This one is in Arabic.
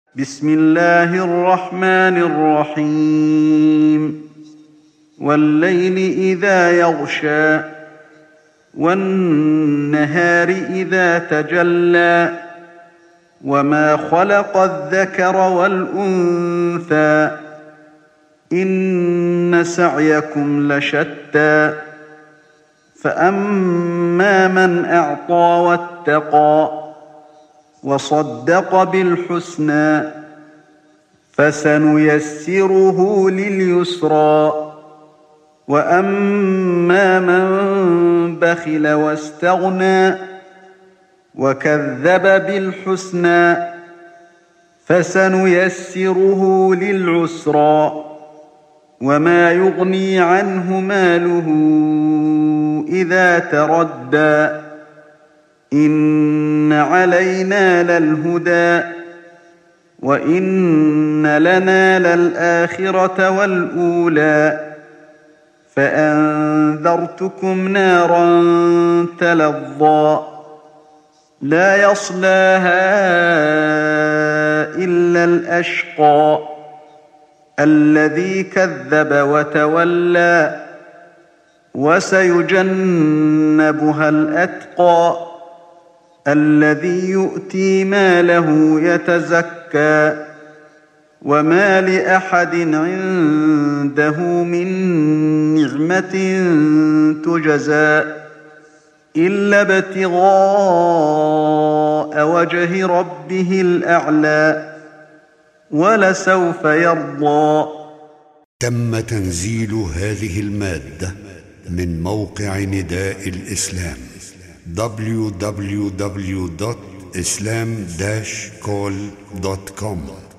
بسم الله الرحمن الرحيم والليل إذا يغشى والنهار إذا تجلى وما خلق الذكر والأنثى إن سعيكم لشتى فأما من أعطى واتقى وصدق بالحسنى فسنيسره لليسرى وأما من بخل واستغنى وكذب بالحسنى فسنيسره للعسرى وما يغني عنه ماله إذا تردى إن علينا للهدى وإن لنا للآخرة والأولى فأنذرتكم نارا تلظى لا يصلاها إلا الأشقى الذي كذب وتولى وسيجنبها الأتقى الذي يؤتي ماله يتزكى وما لأحد عنده من نعمة تجزى إلا ابتغاء وجه ربه الأعلى ولسوف يرضى. تم تنزيل هذه المادة من موقع نداء الإسلام www.islam-call.com